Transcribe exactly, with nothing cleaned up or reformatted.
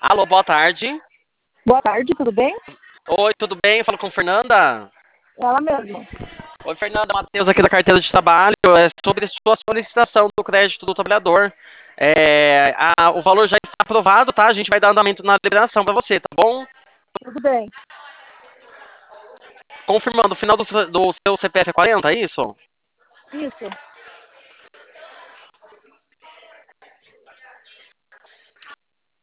Alô, boa tarde. Boa tarde, tudo bem? Oi, tudo bem? Falo com Fernanda. Ela mesma. Oi, Fernanda, Matheus aqui da carteira de trabalho. É sobre sua solicitação do crédito do trabalhador. É, a- o valor já está aprovado, tá? A gente vai dar andamento na liberação para você, tá bom? Tudo bem. Confirmando, o final do, do seu C P F é quarenta, é isso? Isso.